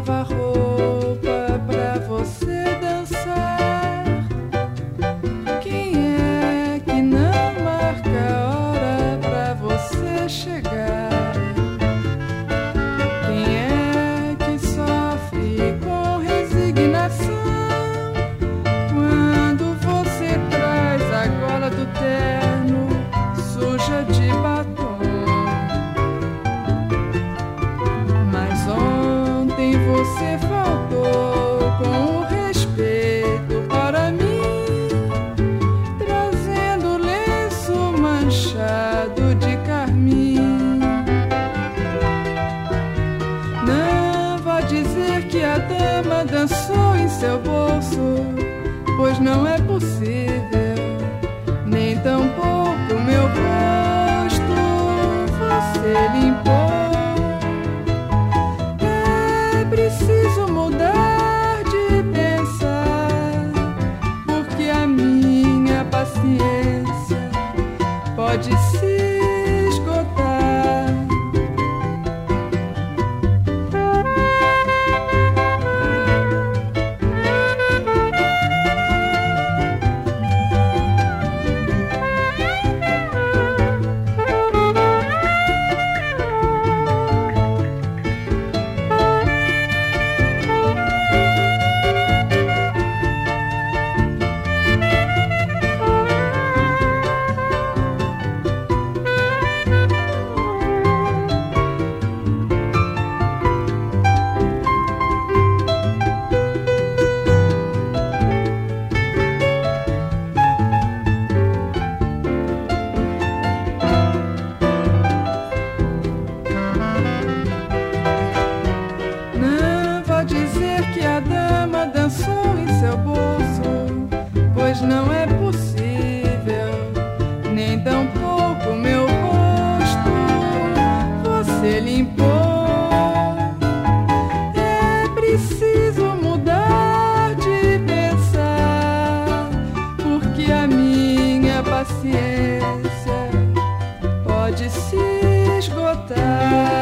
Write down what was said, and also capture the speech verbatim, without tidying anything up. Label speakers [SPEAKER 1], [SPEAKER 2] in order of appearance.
[SPEAKER 1] lava roupa pra você dançar? Quem é que não marca a hora pra você chegar? Quem é que sofre com resignação quando você traz a gola do terno suja de batom? Mas ontem você faltou com o respeito para mim, trazendo lenço manchado de carmim. Não vá dizer que a dama dançou em seu bolso, pois não é possível, nem tampouco meu rosto você limpou. É preciso mudar de pensar, porque a minha paciência pode se esgotar. Não é possível, nem tampouco meu rosto você limpou. É preciso mudar de pensar, porque a minha paciência pode se esgotar.